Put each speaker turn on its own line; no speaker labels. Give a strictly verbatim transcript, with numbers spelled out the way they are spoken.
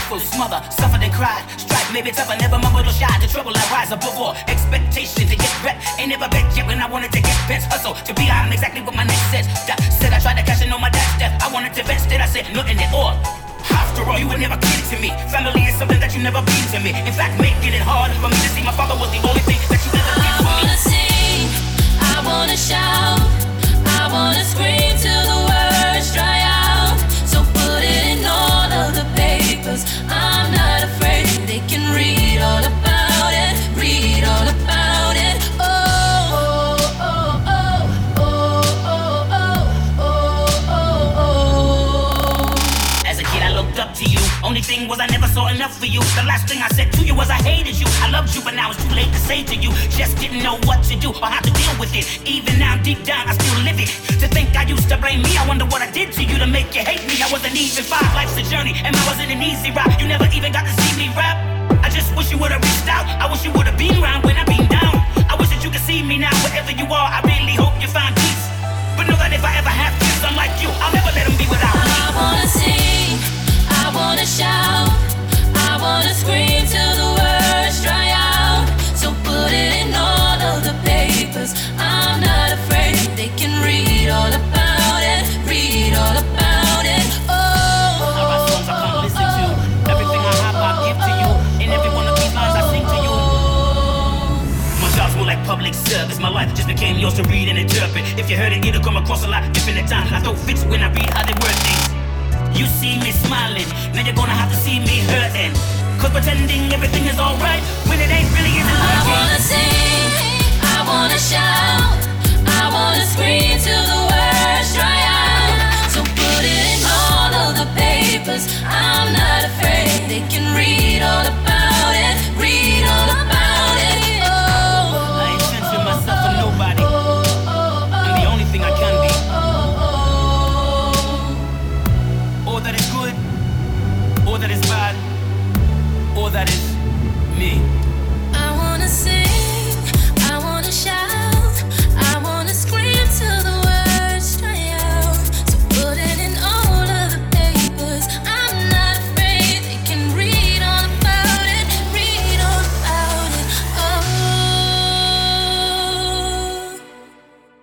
stifle, smother, suffered and cried. Strife may be tough, I never mumbled or shy. To trouble I rise above all expectations to get rep. Ain't never bet yet when I wanted to get best. Hustle to be I'm exactly what my next says. That said I tried to cash in on my dad's death. I wanted to vest it, I said nothing at all. After all, you were never kin to me. Family is something that you never been to me. In fact, making it hard for me to see my father was the only thing that you ever did for me. I
wanna sing, I wanna shout, I wanna scream till the words dry out. So put it in all of the papers. I'm not afraid, they can read all about it, read all about it. Oh, oh, oh, oh, oh, oh, oh, oh, oh.
As a kid, I looked up to you. Only thing was I never saw enough for you. The last thing I said to you was I hated you. I loved you, but now it's too late to say to you. Just didn't know what to do or how to deal with it. Even now, deep down, I still live it. To think I used to blame me, I wonder what I did to you to make you hate me. I wasn't even five. Life's a journey, and mine wasn't an easy ride. You never even got to see me rap. I just wish you would've reached out. I wish you would've been around when I've been down. I wish that you could see me now, wherever you are. I really hope you find peace. But know that if I ever have kids unlike you, I'll never let them be without me.
I wanna sing, I wanna shout, I wanna scream till the words dry out. So put it in all of the papers. I'm not afraid, they can read all about it, read all about it. Oh,
I write songs I can't listen to. Everything I have I give to you. In every one of these lines I sing to you. My job's more like public service. My life just became yours to read and interpret. If you heard it, it'll come across a lot different at times. I throw fits when I read how they word things. You see me smiling, now you're gonna have to see me hurting. Cause pretending everything is alright when it ain't really isn't
I
working.
wanna sing,